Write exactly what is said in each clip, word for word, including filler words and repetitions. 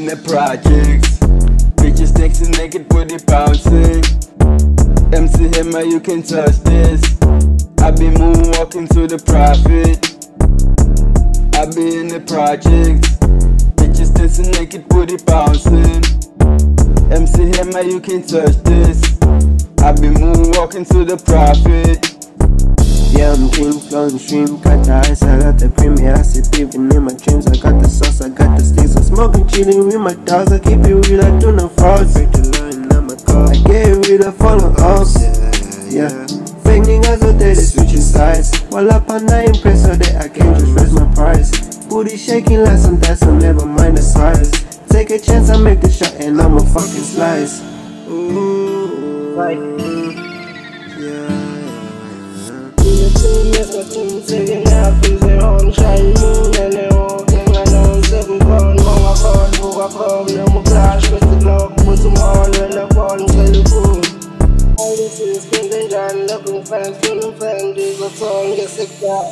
in the projects. Bitches dancing naked, booty bouncing. M C Hammer, you can touch this. I be moonwalking to the profit. I be in the projects. Bitches dancing naked, booty bouncing. M C Hammer, you can touch this. I be moonwalking to the profit. Yeah, I'm dream flowing stream, got the ice, I got the premium, I sit even in my dreams, I got the sauce, I got the sticks, I'm smoking, chilling with my dogs, I keep it real, I do no frauds, break the line, I'm a call, I get rid of all the ups, yeah, fake niggas out there, they switching sides, while up on I impress so that I can just raise my price, booty shaking like some dance, so never mind the size, take a chance, I make the shot and I'ma fucking slice, ooh, right, yeah. Yes, I think taking out is a home shine moon and they walking around seven corn, mama corn, who I come, no more clash with the clock, put some on when I fall and tell the food. All this is spending John, looking fans, feeling fans, is a song, yes, it got.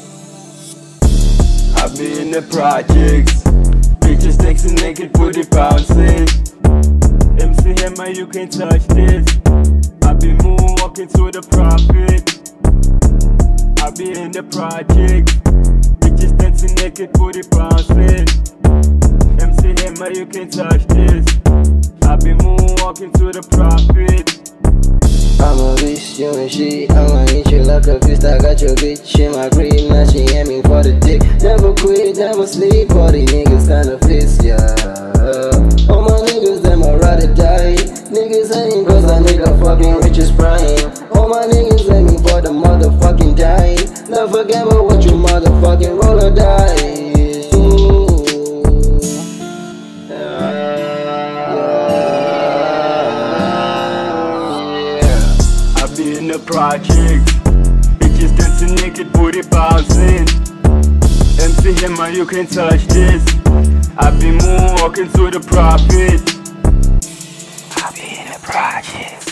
I be in the projects. Bitches dancing naked, booty bouncing. M C Hammer, you can touch this. I be moonwalking to the profit. I be in the project. Bitches dancing naked, booty bouncing. M C Hammer, you can touch this. I be moonwalking to the profit. I'm a bitch, you and shit. I'ma eat you like a fist. I got your bitch in my crib. Now she aiming for the dick. Never quit, never sleep. All these niggas kinda fist, yeah. All my niggas, them a ride or die. Niggas hating cause a nigga fucking rich is prime. All my niggas aiming for the motherfucking die. Never forget about what you motherfucking roll or die. I be in the projects. Bitches dancing naked, booty bouncing. M C Hammer, you can touch this. I be moonwalking to the profit. I be in the projects.